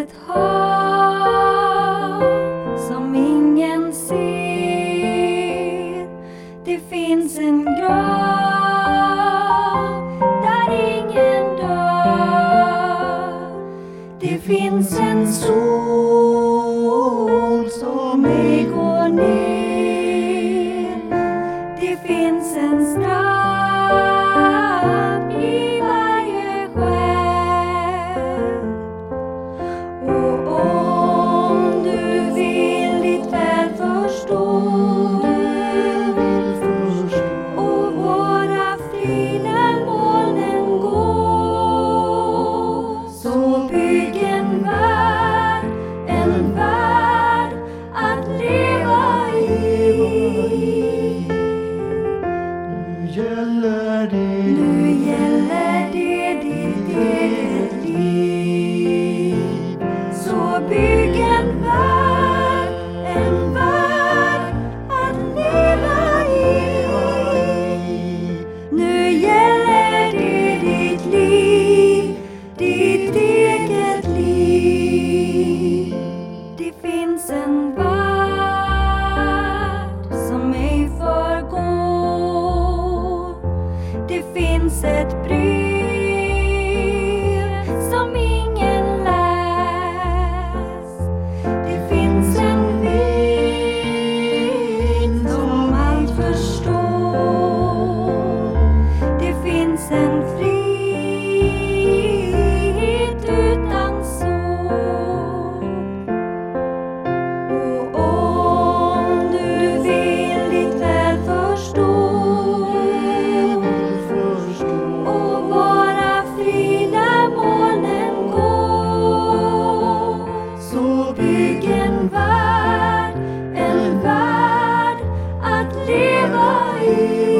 ett hav som ingen ser. Det finns en grav där ingen dör. Det finns en sol som ej går ner. Det finns en strand i varje själ. Och om du vill ditt väl förstå och våra fria molnen gå, så bygg en värld att leva i. Nu gäller det ditt eget liv. Så bygg en värld att leva i. Nu gäller det ditt liv, ditt eget liv. Det finns en värld som ej förgår. Det finns ett brev som ingen läst. Det finns en vind som allt förstår. Det finns en frihet utan sol. Och om du vill ditt väl förstå och våra fria molnen gå, så bygg en värld att leva i.